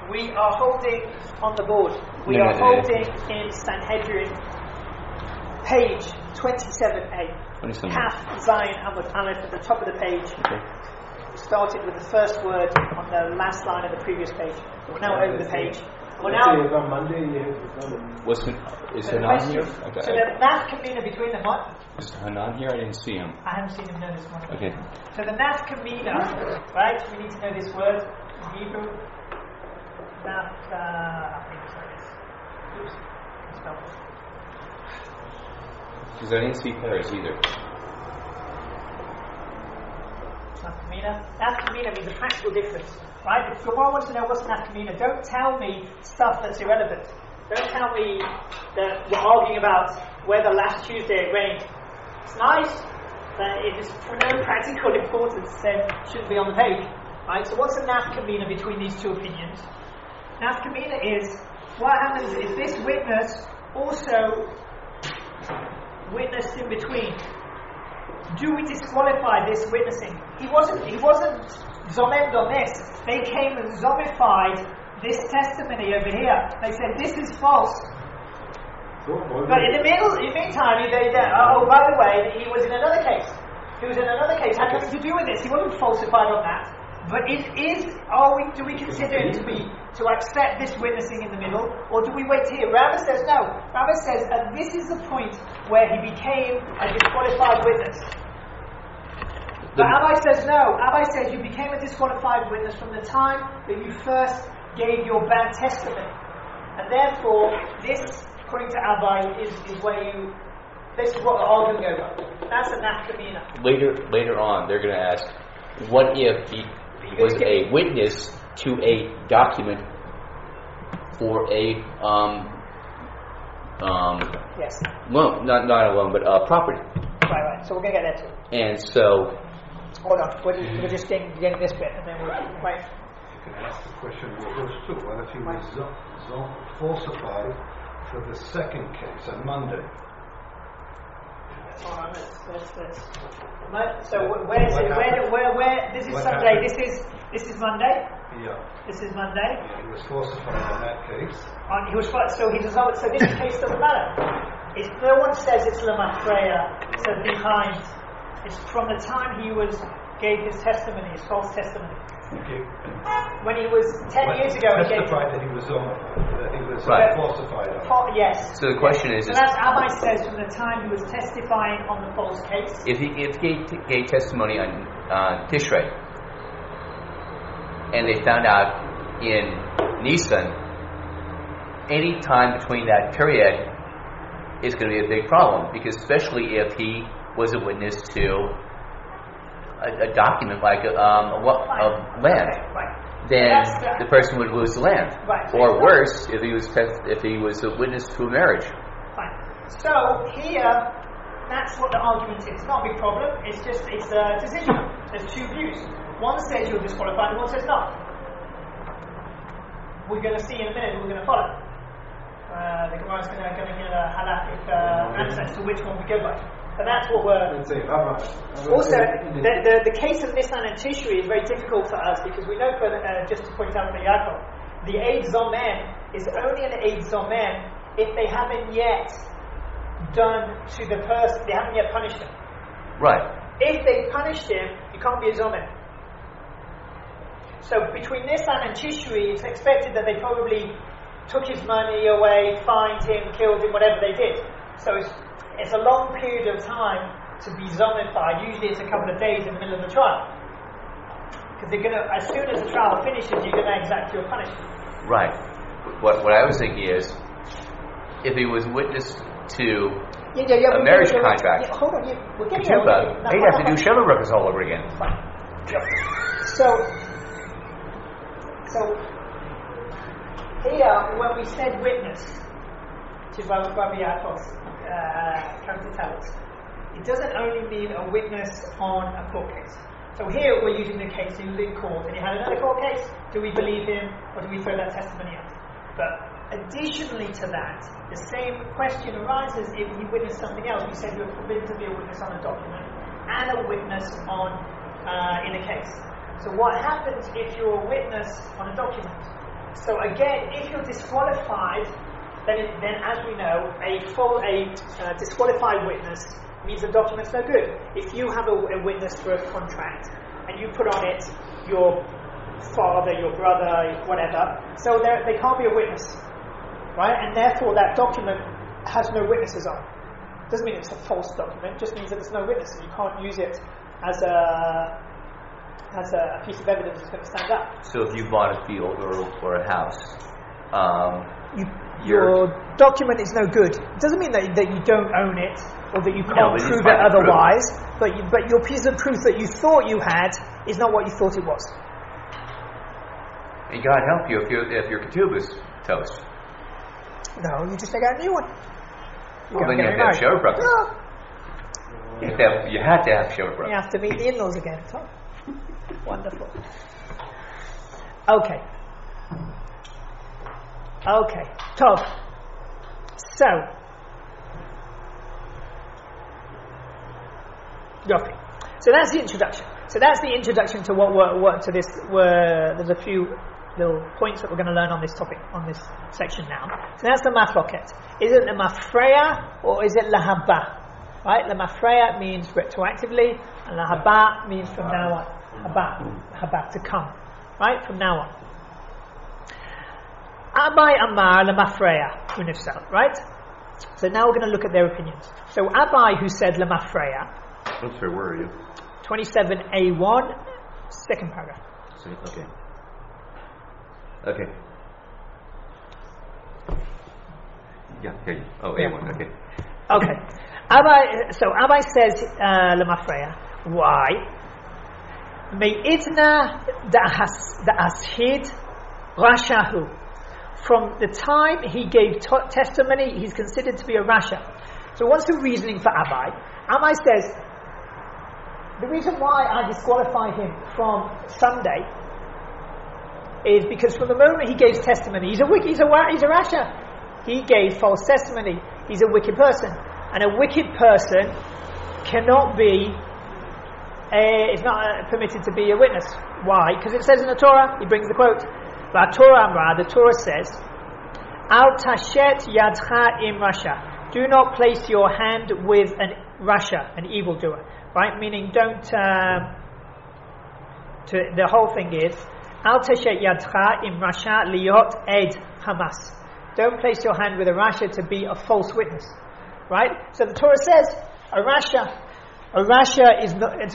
We are holding on the board. We are holding in Sanhedrin, page 27a. 27. Kaf, Zayin, Amud, Aleph at the top of the page. Okay. Started with the first word on the last line of the previous page. We're now over the page. We're now. Is Hanan here? Okay. So the nafkamina between them, what? Is Hanan here? I didn't see him. I haven't seen him know this one. Okay. So the nafkamina, right? We need to know this word in Hebrew. Because I didn't see Paris either. Nafkamina means a practical difference, right? If Gemara wants to know what's nafkamina, don't tell me stuff that's irrelevant. Don't tell me that we're arguing about whether last Tuesday it rained. It's nice, but it is for no practical importance, then it shouldn't be on the page, right? So what's a nafkamina between these two opinions? Nafkamina is, what happens is this witness also witnessed in between. Do we disqualify this witnessing? He wasn't zomed on this. They came and zomified this testimony over here. They said this is false. But in the meantime, by the way, he was in another case. He was in another case. Had nothing to do with this. He wasn't falsified on that. But do we consider it to accept this witnessing in the middle, or do we wait here? Rava says no. Rava says this is the point where he became a disqualified witness. But Abai says no. Abai says you became a disqualified witness from the time that you first gave your bad testimony, and therefore this, according to Abai, is where you. This is what we're arguing over. That's a nafkamina. Later on, they're going to ask, what if he was a witness to a document for a yes. loan, not a loan, but property. Right. So we're going to get that too. And so, hold on. We're just getting this bit, and then we'll right. You can ask the question reverse too. What if he was falsified for the second case on Monday? Hold on, let's. So where is it? Where? This is Sunday. Happened? This is Monday. Yeah. This is Monday. Yeah, he was falsified on that case. So this case doesn't matter. If no one says it's lemafreya, so behind. It's from the time he gave his testimony, his false testimony. Okay. When he was 10 years ago, he testified that he was falsified. Yes. So the question is, so that's Abai says from the time he was testifying on the false case. If he gave testimony on Tishrei, and they found out in Nisan, any time between that period is going to be a big problem, because especially if he was a witness to a document like a land, then the person would lose the land. Right. Or worse, if he was a witness to a marriage. Fine. So here, that's what the argument is. It's not a big problem. It's a decision. There's two views. One says you're disqualified, and one says not. We're going to see in a minute. We're going to follow. The Gemara is going to give a halakhic answer as to which one we go by. And that's what we're. Also, the case of Nisan and Tishri is very difficult for us because we know, just to point out for Yaakov, the Eid Zomen is only an Eid Zomen if they haven't yet done to the person, they haven't yet punished him. Right. If they punished him, you can't be a Zomen. So between Nisan and Tishri, it's expected that they probably took his money away, fined him, killed him, whatever they did. So it's a long period of time to be zombified. Usually it's a couple of days in the middle of the trial. Because as soon as the trial finishes, you're going to exact your punishment. Right. What I was thinking is, if he was witness to a marriage contract, hold on, we're getting he'd have to do Sheva Brachos all over again. Fine. So here, when we said witness to Rabbi Yaakov's come to tell us, it doesn't only mean a witness on a court case. So here we're using the case he was in court and he had another court case. Do we believe him or do we throw that testimony out? But additionally to that, the same question arises if he witnessed something else. We said you were forbidden to be a witness on a document and a witness in a case. So what happens if you're a witness on a document? So again, if you're disqualified, then as we know, a disqualified witness means the document's no good. If you have a witness for a contract and you put on it your father, your brother, whatever, so they can't be a witness, right? And therefore that document has no witnesses on. Doesn't mean it's a false document, just means that there's no witnesses. You can't use it as a piece of evidence that's going to stand up. So if you bought a field or a house, your document is no good. It doesn't mean that you don't own it or that you can't prove it otherwise, but your piece of proof that you thought you had is not what you thought it was. And God help you if your ketubah is toast. No, you just take out a new one. Well, then you have to have shower brothers. No. You had to have shower brothers. You have to meet the in-laws again. So. Wonderful. Okay. Tov. So. Okay. So that's the introduction. So that's the introduction to what to this. There's a few little points that we're going to learn on this topic, on this section now. So that's the mafloket. Is it the mafreya or is it lahaba? Right? The mafreya means retroactively, and lahaba means from now on. Haba, to come. Right? From now on. Abai Amar lemafreya unifsal. Right? So now we're going to look at their opinions. So Abai, who said lemafreya. I'm sorry, where are you? 27a1, second paragraph. Okay. Yeah, okay. Oh, A1, okay. Okay. Abai says, Lemafreya, why? Me'itna da'ashid rashahu. From the time he gave testimony, he's considered to be a rasha. So what's the reasoning for Abai? Abai says, the reason why I disqualify him from Sunday is because from the moment he gave testimony, he's a rasha. He gave false testimony. He's a wicked person, and a wicked person cannot be. Is not permitted to be a witness. Why? Because it says in the Torah. He brings the quote. The Torah says, "Al tashet yadcha im rasha." Do not place your hand with an rasha, an evildoer. Right? Meaning, don't. The whole thing is. Al tashet yadcha im rasha liyot ed hamas. Don't place your hand with a rasha to be a false witness, right? So the Torah says a rasha is not allowed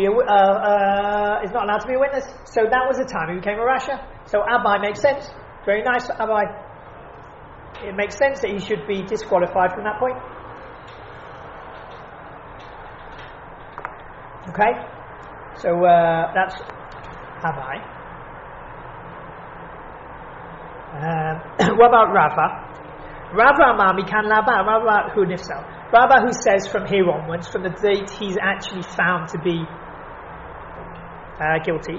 to be a witness. So that was the time he became a rasha. So Abai makes sense. Very nice, Abai. It makes sense that he should be disqualified from that point. Okay, so that's Abai. What about Rava? Rava Amami can laba. Rava who nifsal. Rava who says from here onwards, from the date he's actually found to be guilty.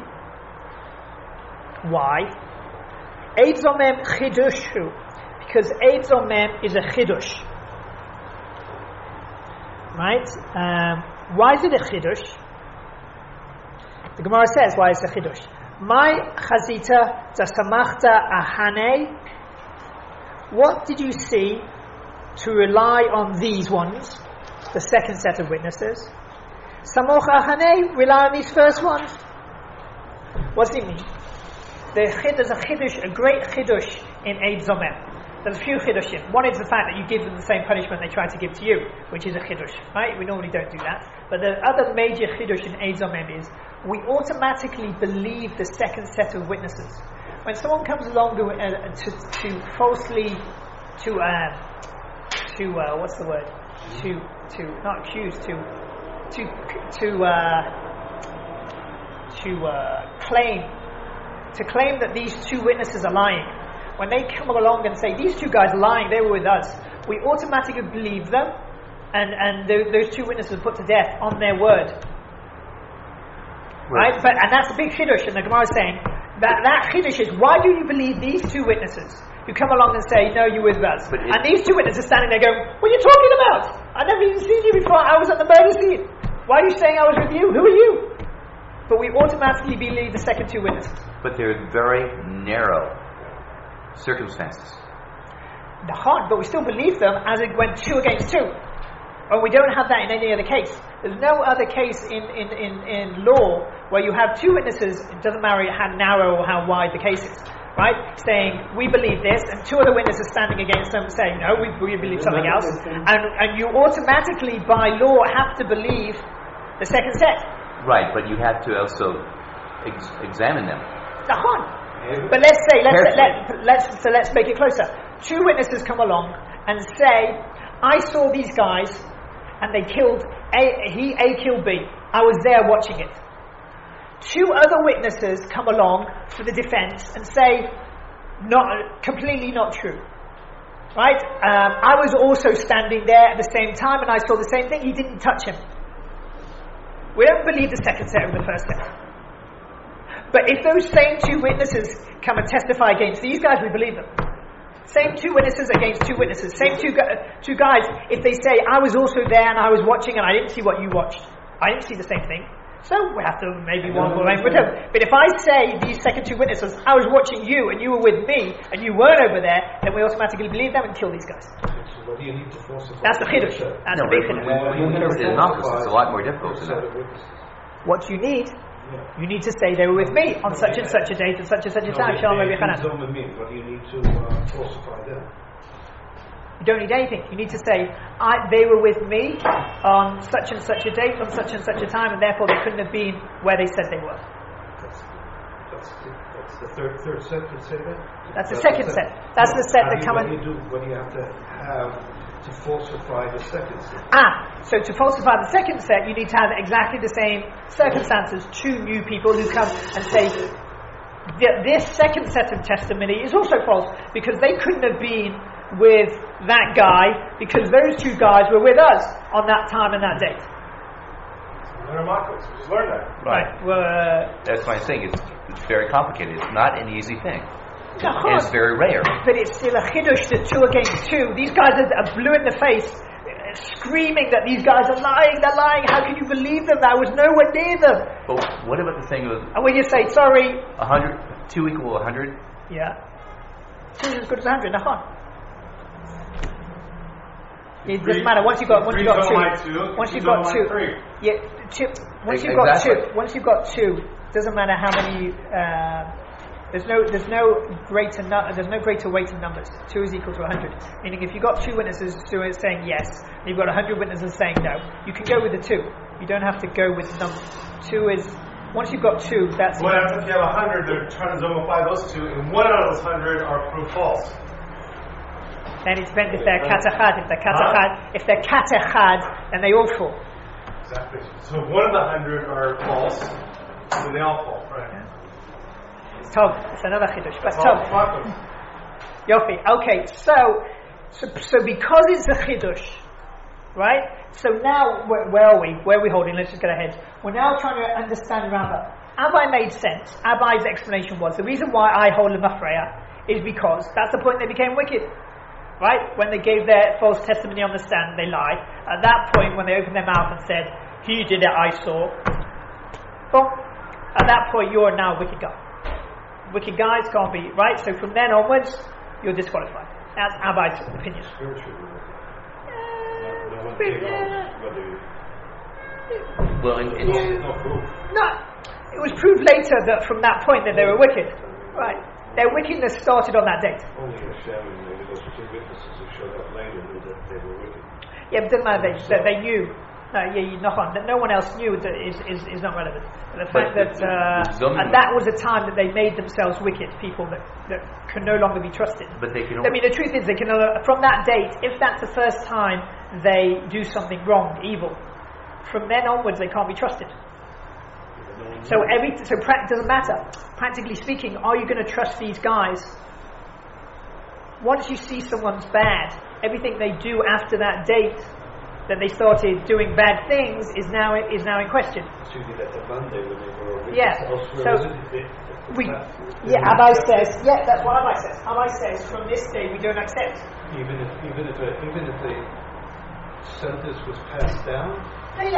Why? Eid Zomem chidushu, because Eid Zomem is a chidush. Right? Why is it a chidush? The Gemara says why it's a chidush. My chazita zasamachta ahane. What did you see to rely on these ones, the second set of witnesses? Samoch ahane, rely on these first ones. What does it mean? There's a chidush, a great chidush in Eid Zomem. There's a few chidushim. One is the fact that you give them the same punishment they try to give to you, which is a chidush, right? We normally don't do that. But the other major chidush in Eid Zomem is we automatically believe the second set of witnesses. When someone comes along to falsely what's the word? To not accuse to claim that these two witnesses are lying. When they come along and say these two guys are lying, they were with us, we automatically believe them, and those two witnesses are put to death on their word. Right? And that's a big chiddush, and the Gemara is saying that chiddush is, why do you believe these two witnesses who come along and say, no, you're with us? And these two witnesses are standing there going, what are you talking about? I've never even seen you before. I was at the murder scene. Why are you saying I was with you? Who are you? But we automatically believe the second two witnesses. But they're very narrow circumstances. But we still believe them as it went 2 against 2. And we don't have that in any other case. There's no other case in law where you have 2 witnesses, it doesn't matter how narrow or how wide the case is, right? Saying, we believe this, and 2 other witnesses standing against them saying, no, we believe something else. And you automatically, by law, have to believe the second set. Right, but you have to also examine them. But let's make it closer. 2 witnesses come along and say, I saw these guys and they killed A killed B. I was there watching it. 2 other witnesses come along for the defense and say, completely not true. Right? I was also standing there at the same time and I saw the same thing. He didn't touch him. We don't believe the second set over the first set. But if those same 2 witnesses come and testify against these guys, we believe them. Same 2 witnesses against 2 witnesses. Same two guys, if they say, I was also there and I was watching and I didn't see what you watched. I didn't see the same thing. So we have to maybe one more length with them. But if I say these second 2 witnesses, I was watching you and you were with me and you weren't over there, then we automatically believe them and kill these guys. So what do you need to falsify? That's the chiddush. That's the big chiddush. It's a lot more difficult than that. What you need, you need to say they were with me on such and such a date and such a time. Shalom Rabbi Chanan. What do you need to falsify them? You don't need anything. You need to say, they were with me on such and such a date, on such and such a time, and therefore they couldn't have been where they said they were. That's the third set to say that? That's the second set. That's the set that come in. What do you have to have to falsify the second set? So to falsify the second set, you need to have exactly the same circumstances. 2 new people who come and say, this second set of testimony is also false, because they couldn't have been with that guy, because those 2 guys were with us on that time and that date. Just learn that. Right. That's why I'm saying it's very complicated. It's not an easy thing. And it's very rare. But it's still a chiddush that 2 against 2. These guys are blue in the face, screaming that these guys are lying. They're lying. How can you believe them? I was nowhere near them. But what about the thing of? And when you say sorry, 100, 2 equal 100. Yeah, 2 is as good as 100. It doesn't matter. Once you've got 2, once you've got 2, yeah, once you've got 2, once you've got 2, doesn't matter how many. There's no greater weight in numbers. 2 is equal to 100. Meaning, if you've got 2 witnesses saying yes, and you've got 100 witnesses saying no, you can go with the 2. You don't have to go with the number. 2 is, once you've got 2, that's. What happens if you have 100? They're trying to zoomify those 2, and 1 out of those 100 are proof false. Then it depends if they're katechad. If they're katechad, then they all fall. Exactly. So if 1 of the 100 are false, then they all fall, right? Yeah. Tov, it's another chiddush. But Tov. Yofi. Okay, so because it's a chiddush, right? So now, where are we? Where are we holding? Let's just get ahead. We're now trying to understand Rabbah. Abai made sense. Abai's explanation was, the reason why I hold the mafreya is because that's the point they became wicked. Right? When they gave their false testimony on the stand, they lied. At that point, when they opened their mouth and said, he did it, I saw. Well, at that point, you're now a wicked guy. Wicked guys can't be, right? So from then onwards, you're disqualified. That's Abai's opinion. Well, it was proved later that from that point that they were wicked. Right. Their wickedness started on that date. Only Hashem and maybe those 2 witnesses who showed up later knew that they were wicked. Yeah, but it doesn't matter that they knew. That no one else knew that is not relevant. The fact that and that was a time that they made themselves wicked, people that can no longer be trusted. But they can. I mean, the truth is, they can from that date, if that's the first time they do something wrong, evil, from then onwards they can't be trusted. So it doesn't matter. Practically speaking, are you going to trust these guys? Once you see someone's bad, everything they do after that date, that they started doing bad things, is now in question. So you did that Monday when they were Abai says, that's what Abai says. Abai says, from this day we don't accept. Even if the sentence was passed down. We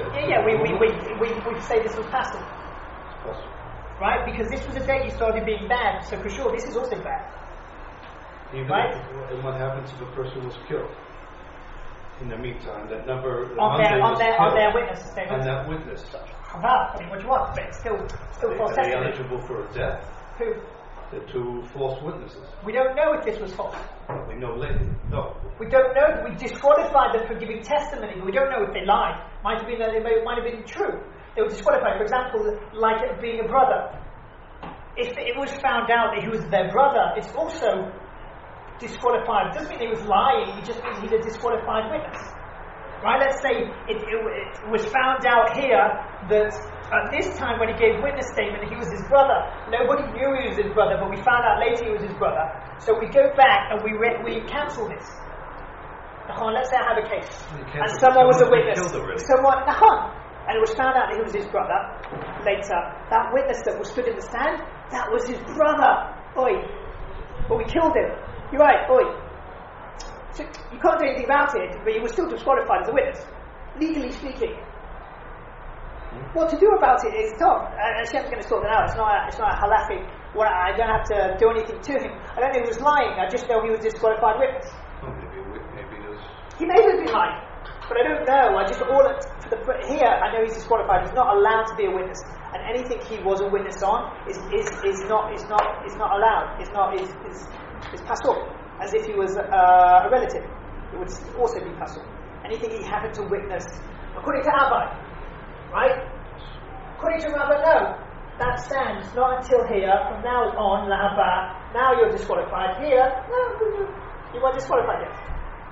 say this was passable. Right? Because this was the day you started being bad, so for sure this is also bad. Even Right? and what happens if a person was killed? In the meantime, that number On their witness on statement. that witness. I mean, what do you want? But it's still false Are they testimony. eligible for a death? Who? The two false witnesses. We don't know if this was false. We know later. No. We don't know. We disqualified them from giving testimony, but we don't know if they lied. Might have been that it might have been true. They were disqualified. For example, like it being a brother. If it was found out that he was their brother, it's also disqualified. It doesn't mean he was lying. It just means he's a disqualified witness. Right? Let's say it was found out here that at this time when he gave witness statement, he was his brother. Nobody knew he was his brother, but we found out later he was his brother. So we go back and we cancel this. Let's say I have a case, and someone was a witness. Someone, and it was found out that he was his brother. Later, that witness that was stood in the stand, that was his brother. Oi, but we killed him. You're right. Oi. So you can't do anything about it, but he was still disqualified as a witness, legally speaking. What to do about it is tough. Hashem's going to sort that out. It's not a halachic. I don't have to do anything to him. I don't know if he was lying. I just know he was a disqualified witness. Oh, maybe it was. He may have been lying, but I don't know. Here I know he's disqualified. He's not allowed to be a witness, and anything he was a witness on is not allowed. It's pasul, as if he was a relative. It would also be pasul. Anything he happened to witness, according to Abba, right? According to Rabbi, no, that stands not until here. From now on, Abba. Now you're disqualified. Here, no, you weren't disqualified yet.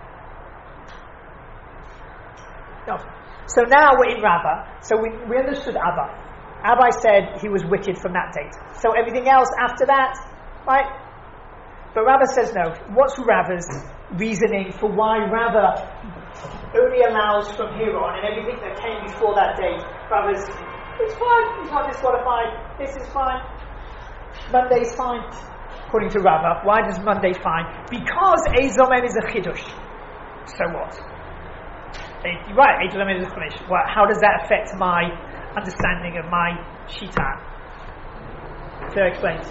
No. So now we're in Rabbah. So we understood Abba. Abba said he was wicked from that date. So everything else after that, right? But Rabbah says no. What's Rabbah's reasoning for why Rabbah only allows from here on, and everything that came before that date? Rabbah's, it's fine. He's not disqualified. This is fine. Monday's fine. According to Rabbah, why does Monday fine? Because Eid Zomem is a chidush. So what? Right, Eid Zomem is a chidush. Well, how does that affect my understanding of my shita? So explains.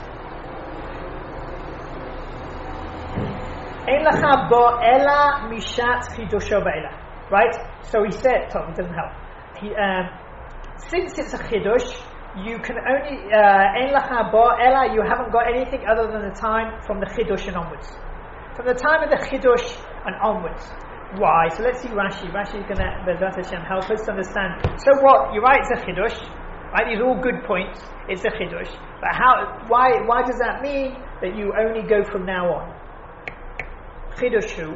Ein lacha bo ela mishat chidusho ba'ela. Right? So he said, it doesn't help. Since it's a chidush, you can only ein lacha bo ela. You haven't got anything other than the time from the chidush and onwards. From the time of the chidush and onwards. Why? So let's see Rashi. Rashi is going to, B'ezrat Hashem, help us to understand. So what? You're right. It's a chidush. Right? These are all good points. It's a chidush. But how? Why does that mean that you only go from now on? Chidushu.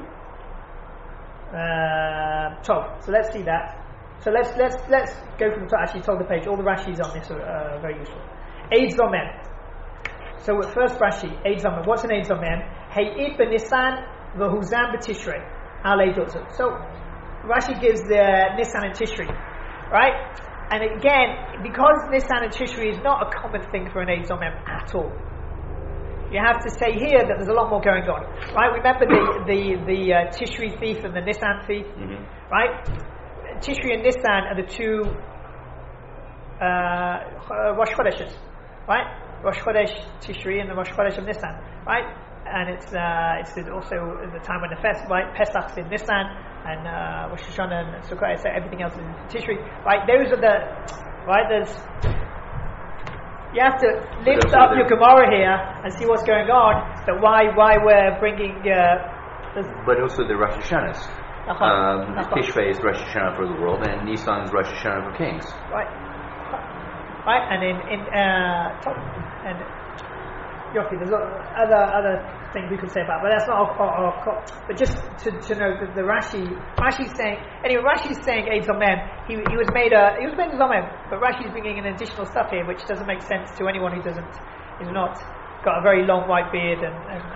So let's see that. So let's go from the top. Actually, told the page. All the Rashis on this are very useful. Eid Zomem. So first Rashi, Eid Zomem. What's an Eid Zomem? Hei'it b'Nisan v'huzam b'Tishrei. So Rashi gives the Nisan and Tishri, right? And again, because Nisan and Tishri is not a common thing for an Eid Zomem at all. You have to say here that there's a lot more going on, right? Remember the Tishri thief and the Nisan thief, right? Tishri and Nisan are the two Rosh Chodeshes, right? Rosh Chodesh Tishri and the Rosh Chodesh of Nisan, right? And it's also the time when the fest, right? Pesach's in Nisan, and Rosh Hashanah and Sukkot, so everything else is in Tishri, right? Those are you have to lift up your Gemara here and see what's going on. So why we're bringing. But also the Rosh Hashanahs. Tishrei is Rosh Hashanah for the world, and Nisan is Rosh Hashanah for kings. Right, and and Yofi, there's other things we could say about, but that's not our but just to know that the Rashi's saying. Anyway, Rashi's saying Eid Zomem. He was made a Zomem, but Rashi's bringing in additional stuff here, which doesn't make sense to anyone who is not got a very long white beard and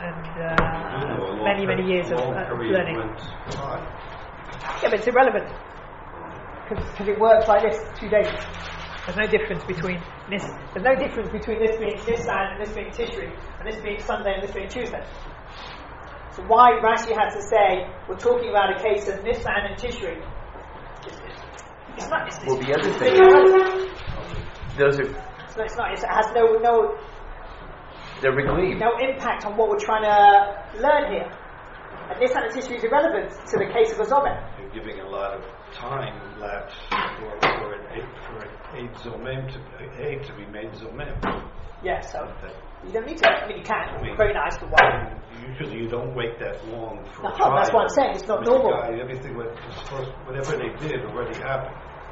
many years of learning. Yeah, but it's irrelevant because it works like this 2 days. There's no difference between this. There's no difference between this being Nisan and this being Tishri, and this being Sunday and this being Tuesday. So why Rashi had to say we're talking about a case of Nisan and Tishri? It's not. Well, the other thing, those are. It's not. It has no. They're regleed. no impact on what we're trying to learn here. And this tissue is irrelevant to the case of a zomer. You're giving a lot of time lapse for an aid zomem to be made zomem. Yeah, so you don't need to. I mean, you can. Very nice, but why? Usually you don't wait that long for No, a trial. that's what I'm saying. It's not With normal. the guy, everything whatever they did already happened.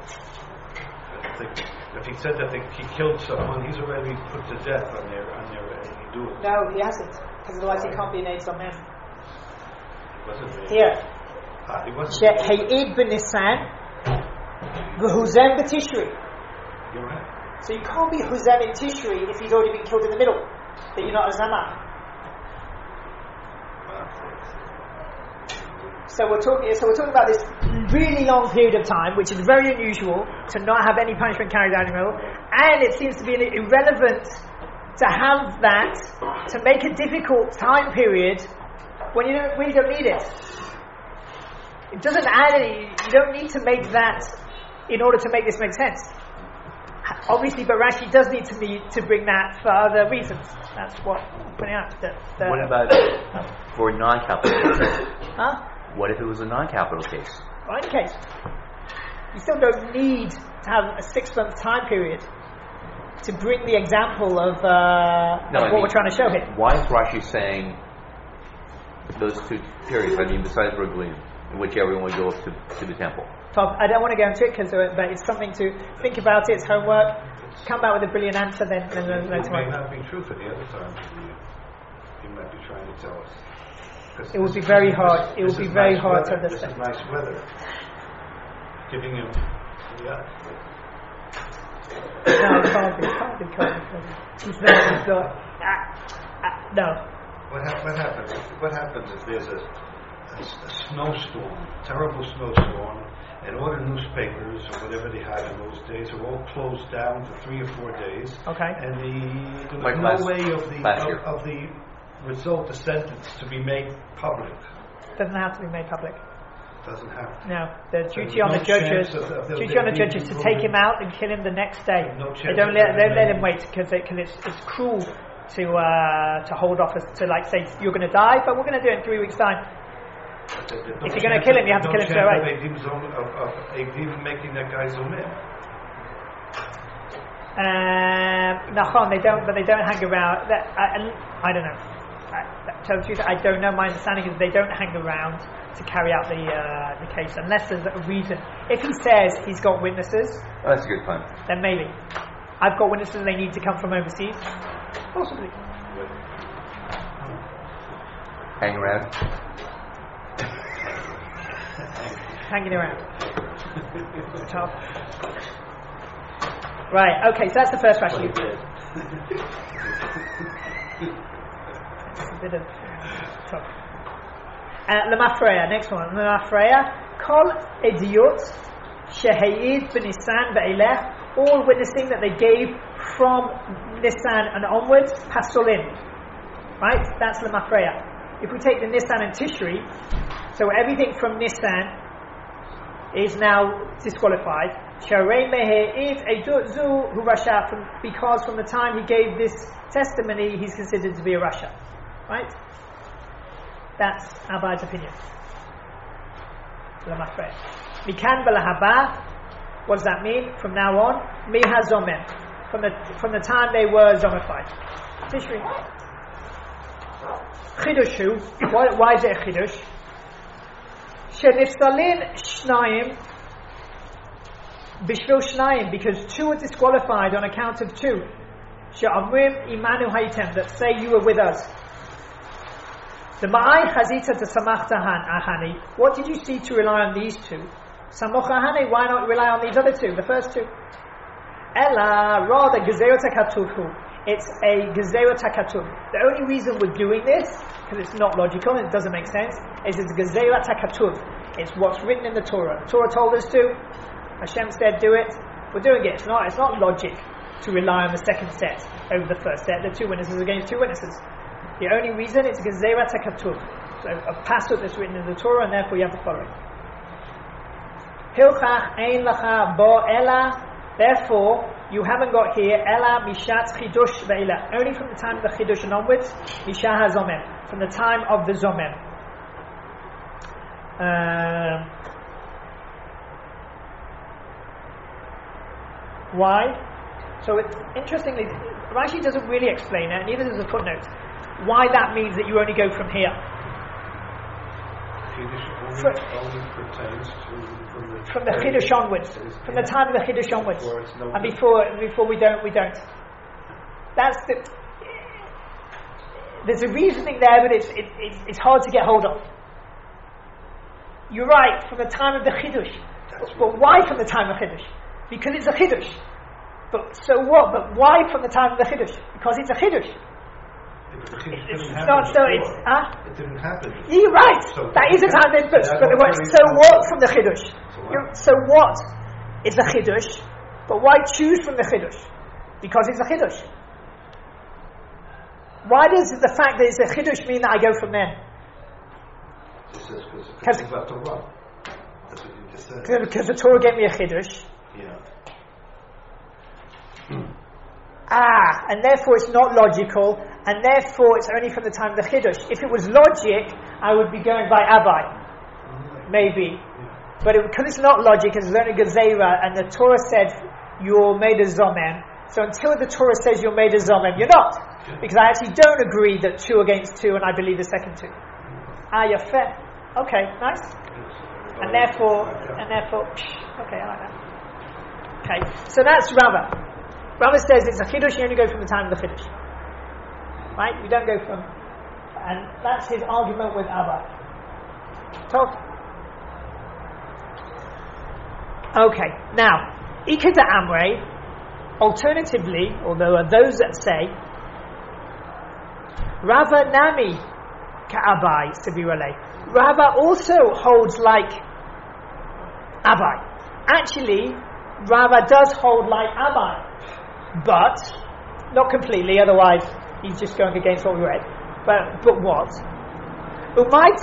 If he said that he killed someone, he's already put to death on their do it. No, he hasn't, because otherwise he can't be an Eid Zomer. Wasn't there? Here, He wasn't. She'eid b'Nisan, v'huzem b'Tishri. You're right. So you can't be huzem in Tishri if he's already been killed in the middle. That you're not a zama. So we're talking about this really long period of time, which is very unusual to not have any punishment carried out in the middle, and it seems to be irrelevant to have that to make a difficult time period when you really don't need it. It doesn't add any. You don't need to make that in order to make this make sense. Obviously, but Rashi does need to bring that for other reasons. That's what I'm pointing out. What about for non-capital cases? Huh? What if it was a non-capital case? Well, in any case, you still don't need to have a 6-month time period to bring the example of what we're trying to show here. Why is Rashi saying those two periods? I mean, besides Ruglim, in which everyone would go up to the temple. Tom, I don't want to go into it but it's something to think about. It's homework. Come back with a brilliant answer then. It may not be true for the other times of the year. He might be trying to tell us. It would be very hard. It would be very hard to understand. This is nice weather. Giving him, No, it can't be. He's not. No. What happens if there's a snowstorm, terrible snowstorm, and all the newspapers or whatever they had in those days are all closed down for 3 or 4 days. Okay. And there was no way of the result, the sentence, to be made public. Doesn't have to be made public. Doesn't have to. No, the duty on the judges. Duty on the judges to take him out and kill him the next day. They don't let him wait because it's cruel to hold off to say you're going to die, but we're going to do it in 3 weeks' time. If you're going to kill him, you have to kill him straight away. Even making that guy zomer. Nachon, they don't hang around. I don't know. To tell the truth, I don't know. My understanding is they don't hang around to carry out the case unless there's a reason. If he says he's got witnesses, That's a good point. then maybe. I've got witnesses and they need to come from overseas. Possibly. Hang around. Hanging around. Tough. Right, okay, so that's the first question. It's a bit of tough. Lemafreya, next one. Lemafreya, Kol Ediot Sheheid B'Nisan Be'elech, all witnessing that they gave from Nisan and onwards, Pasulin. Right? That's Lemafreya. If we take the Nisan and Tishri, so everything from Nisan is now disqualified. Sharei Mehe'id Eidut Zu Hu Rasha, because from the time he gave this testimony, he's considered to be a Rasha. Right? That's Abai's opinion. Lamafre. Mikan Balahaba, what does that mean? From now on, Miha Zomem. From the time they were zomified. Tishri. Chidushu. Why is it a Chidush? Shenifsalin Shnayim Bishvil Shnayim, because 2 are disqualified on account of 2. She'amrim Imanu Haitem, that say you were with us. The Ma'ai Chazita to Samachta Ahani. What did you see to rely on these 2? Samoch Ahani, why not rely on these other 2, the first 2? Ella, rather, Gezerot HaKatuv. It's a Gezerot HaKatuv. The only reason we're doing this, because it's not logical and it doesn't make sense, is it's Gezerot HaKatuv. It's what's written in the Torah. The Torah told us to. Hashem said, do it. We're doing it. It's not logic to rely on the second set over the first set. The 2 witnesses against 2 witnesses. The only reason it's Gezerat HaKatuv. So a passage that's written in the Torah, and therefore you have to follow it. Hilchach ein lacha bo ela. Therefore, you haven't got here Ela Mishat Chidush Ve'ila. Only from the time of the Chidush and onwards, Misha HaZomem. From the time of the Zomem. Why? So interestingly, Rashi doesn't really explain it, neither does the footnote, why that means that you only go from here. Only pertains to from the Chiddush onwards, from the time of the Chiddush onwards, and before we don't. That's there's a reasoning there, but it's hard to get hold of. You're right, from the time of the Chiddush, but why from the time of Chiddush? Because it's a Chiddush. But so what? But why from the time of the Chiddush? Because it's a Chiddush. It didn't happen. You're right. So that is a time then, but the word, so what from the Chiddush? So what is the Chiddush? But why choose from the Chiddush? Because it's a Chiddush. Why does the fact that it's a Chiddush mean that I go from there? Because it's about Torah. That's what you just said. Because the Torah gave me a Chiddush. Yeah. And therefore it's not logical, and therefore it's only from the time of the Chiddush. If it was logic, I would be going by Abai. Maybe. But because it's not logic, it's only Gezerah, and the Torah said you're made a Zomem. So until the Torah says you're made a Zomem, you're not. Because I actually don't agree that 2 against 2, and I believe the second 2. You're fair. Okay, nice. And therefore, okay, I like that. Okay, so that's Rava. Rava says it's a Chiddush, you only go from the time of the Chiddush. Right? You don't go from... And that's his argument with Abba. Talk. Okay, now, Ikeda Amre, alternatively, although there are those that say, Rava Nami Ka'abai Sabirale. Rava also holds like Abai. Actually, Rava does hold like Abai, but not completely, otherwise he's just going against what we read. But what? But what's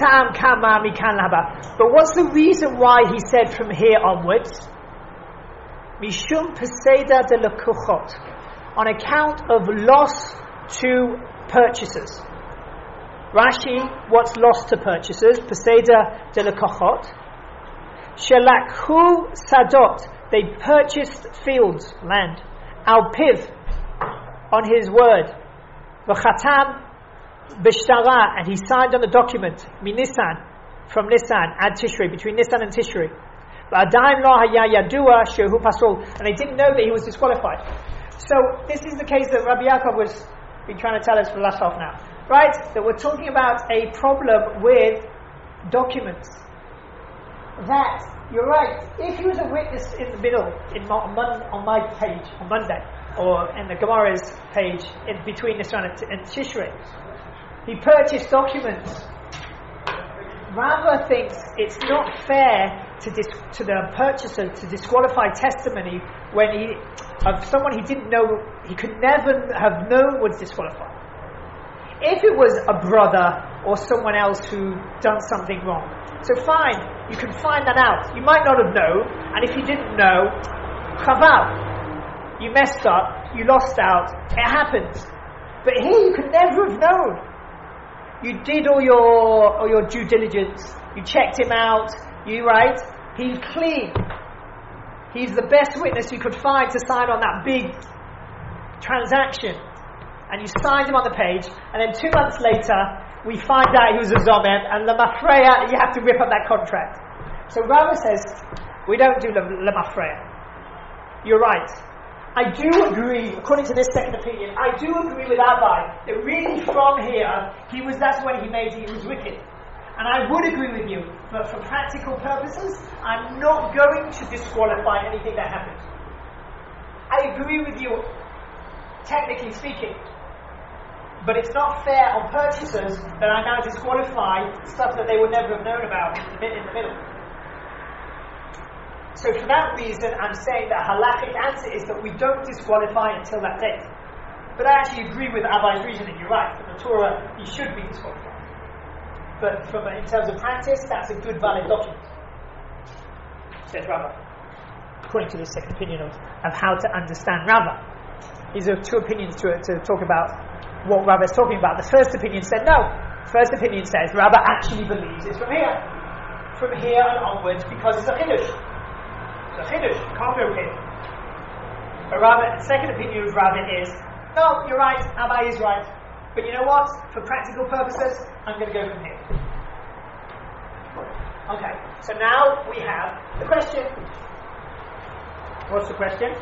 the reason why he said from here onwards? Mishum Peseda de Lekuchot, on account of loss to purchasers. Rashi, what's lost to purchasers? Peseda de Lekuchot. Shelakhu Sadot, they purchased fields, land. Al Piv, on his word. V'chatam B'shtara, and he signed on the document, Nisan, from Nisan, ad Tishrei, between Nisan and Tishrei. V'adaim lo haya yadua shehu pasul, and they didn't know that he was disqualified. So this is the case that Rabbi Yaakov was been trying to tell us for the last half now, right? That we're talking about a problem with documents. That you're right. If he was a witness in the middle, on my page on Monday, or in the Gemara's page in between Nisan and Tishrei, he purchased documents. Rava thinks it's not fair to the purchaser to disqualify testimony when of someone he didn't know, he could never have known was disqualified. If it was a brother or someone else who done something wrong, so fine, you can find that out. You might not have known, and if you didn't know, chaval, you messed up, you lost out, it happens. But here you could never have known. You did all your due diligence. You checked him out. He's clean. He's the best witness you could find to sign on that big transaction. And you signed him on the page, and then 2 months later, we find out he was a Zomem, and Lemafreya, you have to rip up that contract. So Rava says, we don't do Lemafreya. You're right. I do agree, according to this second opinion, I do agree with Abai that really from here, that's when he was wicked. And I would agree with you, but for practical purposes, I'm not going to disqualify anything that happened. I agree with you, technically speaking, but it's not fair on purchasers that I now disqualify stuff that they would never have known about in the middle. So for that reason, I'm saying that halachic answer is that we don't disqualify until that date. But I actually agree with Abai's reasoning. You're right. From the Torah, he should be disqualified. But in terms of practice, that's a good, valid document. Says Rabbi. according to this second opinion, of how to understand Rava. These are two opinions to talk about what Rava is talking about. The first opinion said no. First opinion says Rava actually believes it's from here and onwards, because it's a chiddush. It's a chiddush. Can't go here. But Rava, second opinion of Rava is, no, you're right. Abai is right. But you know what? For practical purposes, I'm going to go from here. Okay, so now we have the question. What's the question?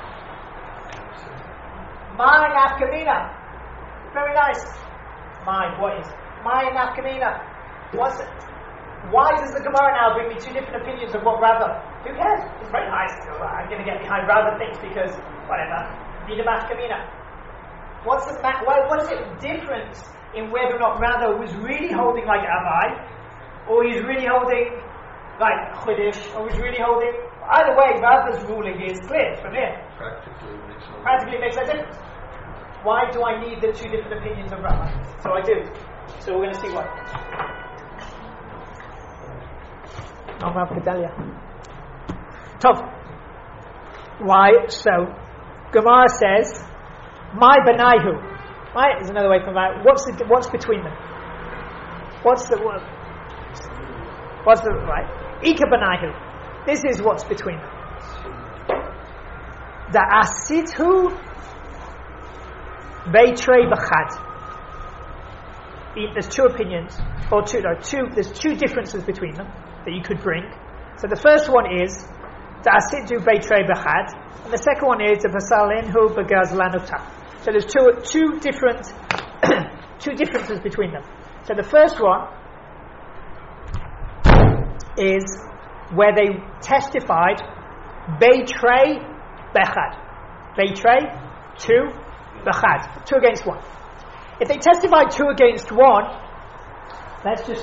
My nafkamina. Very nice. What is? My nafkamina. What's it? Why does the Gemara now bring me two different opinions of what Rava? Who cares? It's very nice. So I'm going to get behind Rava things because, whatever. Need a nafkamina. What is it different in whether or not Rava was really holding like Abai, or he's really holding like Chudish, or he's really holding... Either way, Rava's ruling is clear from here. Practically makes no difference. Why do I need the two different opinions of Rava? So I do. So we're going to see why. Rav Gedalia. Tov. Why? So, Gemara says, my banaihu. Right? Is another way from that. What's between them? What's the right? Ika banaihu. This is what's between them. The asithu beitrei b'chad. There's two opinions, or there's two differences between them that you could bring. So the first one is the asithu beitrei b'chad, and the second one is the pasalinhu b'gazlanuta. So there's two differences between them. So the first one is where they testified beitrei bechad. Beitrei, 2, bechad, 2 against 1. If they testified 2 against 1, let's just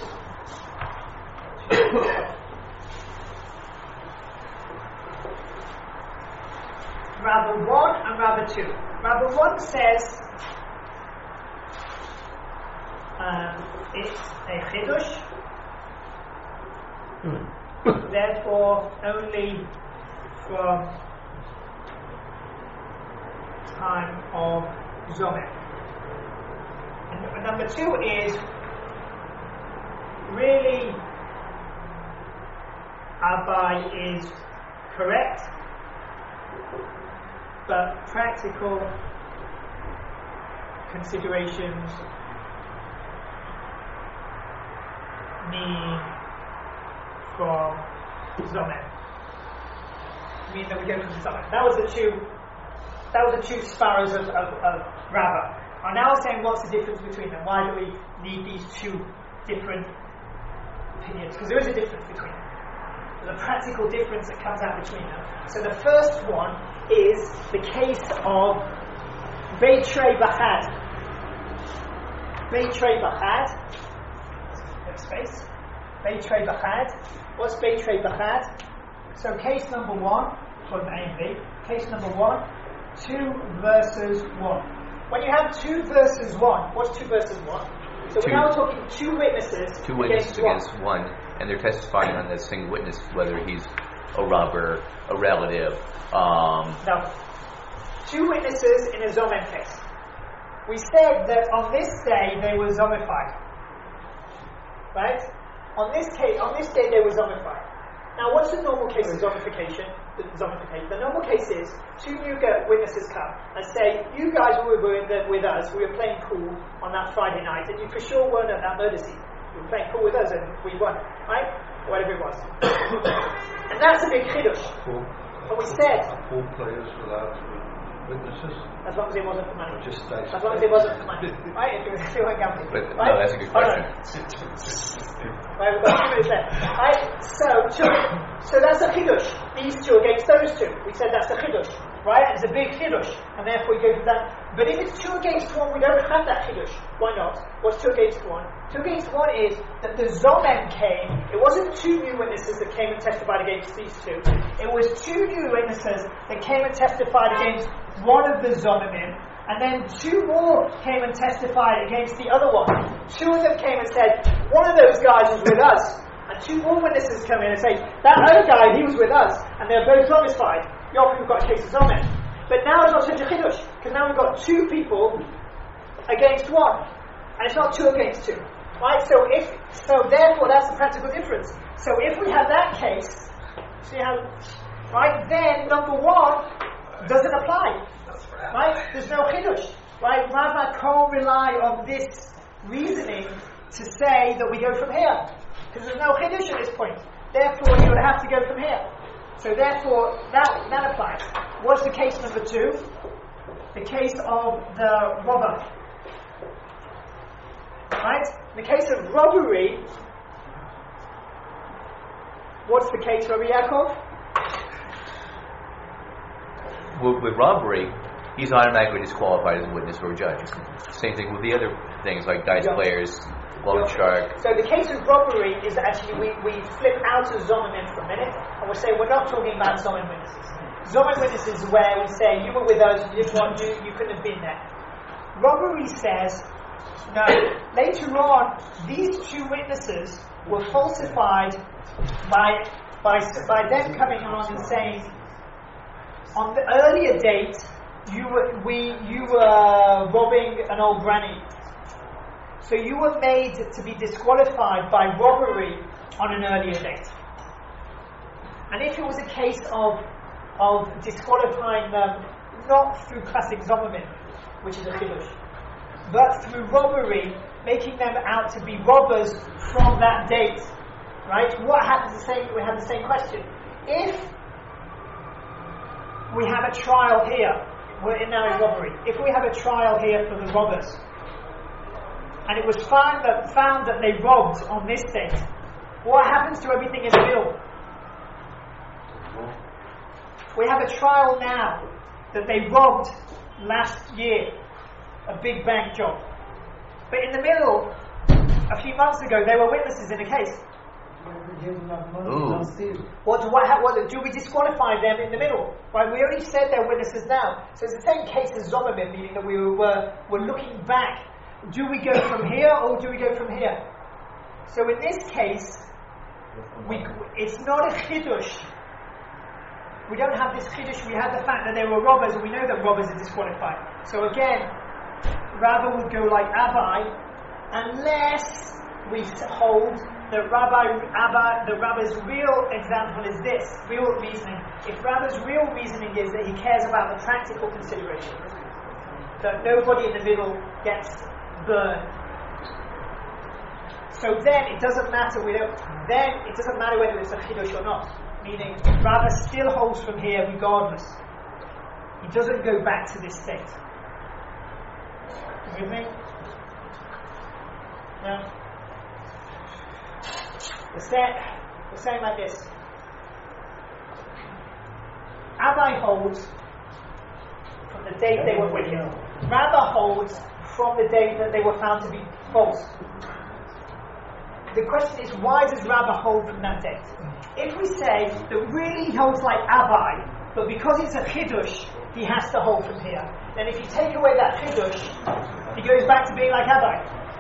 Rava 1 and Rava 2. Rava 1 says it's a chidush, therefore only from time of Zomer. And number 2 is really Abai is correct, but practical considerations mean from Zomer. Mean that we go from Zomer. That was the two sparrows of Rava. I'm now saying what's the difference between them? Why do we need these two different opinions? Because there is a difference between them. There's a practical difference that comes out between them. So the first one is the case of Beitrei Bachad. Beitrei Bachad. Space. Beitrei Bachad. What's Beitrei Bachad? So case number 1, from A and B. Case number 1, 2 versus 1. When you have 2 versus 1, what's 2 versus 1? So we're now talking 2 witnesses. 2 witnesses against 1, and they're testifying on that single witness, whether he's a robber, a relative. No. 2 witnesses in a Zomen case. We said that on this day they were zombified. Right? On this day they were zombified. Now, what's the normal case of zombification? The normal case is 2 new witnesses come and say, you guys were with us, we were playing pool on that Friday night, and you for sure weren't at that murder scene. You were playing pool with us and we won, right? Whatever it was. And that's a big chiddush. But we said... Are pool players without witnesses? As long as it wasn't for money. Just as long as it wasn't for money. Right? If it weren't gambling. But, right? no, that's a good question. Right, we've got 2 minutes left. Right? So that's a chiddush. These 2 against those 2. We said that's a chiddush. Right? It's a big chiddush. And therefore we go for that. But if it's 2 against 1, we don't have that chiddush. Why not? What's 2 against 1? 2 against 1 is that the Zomen came. It wasn't 2 new witnesses that came and testified against these 2. It was 2 new witnesses that came and testified against one of the Zomenim. And then 2 more came and testified against the other one. 2 of them came and said, one of those guys was with us. and two more witnesses come in and say, that other guy, he was with us, and they're both zomified. We've got a case of zomen. But now it's not such a chidush, because now we've got two people against one, and it's not two against two. Right? So therefore that's the practical difference. So if we have that case, see how, right, then number one doesn't apply. Right? There's no chidush. Right? Rava can't rely on this reasoning to say that we go from here, because there's no chidush at this point. Therefore, you would have to go from here. So therefore, that applies. What's the case number two? The case of the robber. Right? In the case of robbery, what's the case, Rabbi Yaakov? With robbery, he's automatically disqualified as a witness or a judge. Same thing with the other things like dice players, loan shark. So the case of robbery is actually we flip out of Zomen for a minute, and we'll say we're not talking about Zomen witnesses. Zomen witnesses is where we say you were with us, you didn't want you couldn't have been there. Robbery says no. Later on, these two witnesses were falsified by them coming along and saying, on the earlier date, you were robbing an old granny. So you were made to be disqualified by robbery on an earlier date. And if it was a case of disqualifying them not through classic zomermin, which is a chidush, but through robbery, making them out to be robbers from that date, right? What happens? We have the same question. If we have a trial here, we're in now in robbery. If we have a trial here for the robbers, and it was found that they robbed on this date, what happens to everything in the middle? We have a trial now that they robbed last year, a big bank job. But in the middle, a few months ago, they were witnesses in a case. What do we disqualify them in the middle? Right, we already said they're witnesses now. So it's the same case as Zomermin, meaning that we're looking back. Do we go from here or do we go from here? So in this case, it's not a chidush. We don't have this chidush. We have the fact that they were robbers, and we know that robbers are disqualified. So again, Rava would go like Abai, unless we hold that Rabba's real example is this, real reasoning. If Rabba's real reasoning is that he cares about the practical considerations, that nobody in the middle gets burned, so then it doesn't matter. Then it doesn't matter whether it's a chidush or not. Meaning, Rabba still holds from here regardless. He doesn't go back to this state. You with me? No? The same like this. Abai holds from the date they were wicked. Rabba holds from the date that they were found to be false. The question is, why does Rabba hold from that date? If we say that really he holds like Abai, but because it's a chidush, he has to hold from here, then if you take away that chidush, he goes back to being like Abai.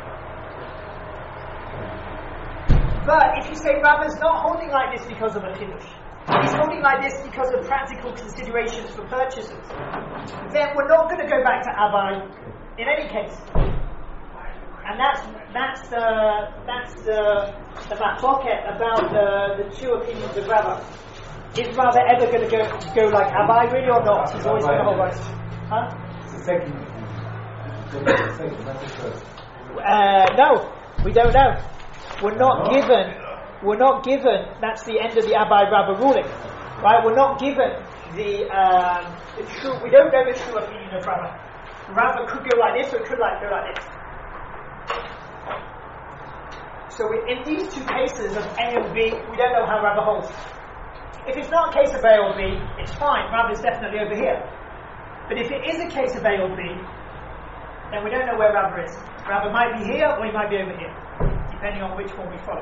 But if you say Rabba's not holding like this because of a chidush, he's holding like this because of practical considerations for purchasers, then we're not going to go back to Abai in any case. And that's the machloket about the two opinions of Rabba. Is Rabba ever going to go like Abai really or not? He's always going to hold right. Huh? It's the second. Not the first. No, we don't know. We're not given. That's the end of the Abai Rabba ruling, right? We're not given the true. We don't know the true opinion of Rabba. Rabba could go like this, or it could go like this. So in these two cases of A and B, we don't know how Rabba holds. If it's not a case of A or B, it's fine. Rabba is definitely over here. But if it is a case of A or B, then we don't know where Rabba is. Rabba might be here or he might be over here, depending on which one we follow.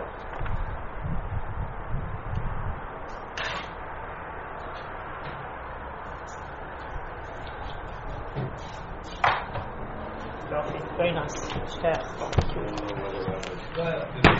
Very nice. Yeah.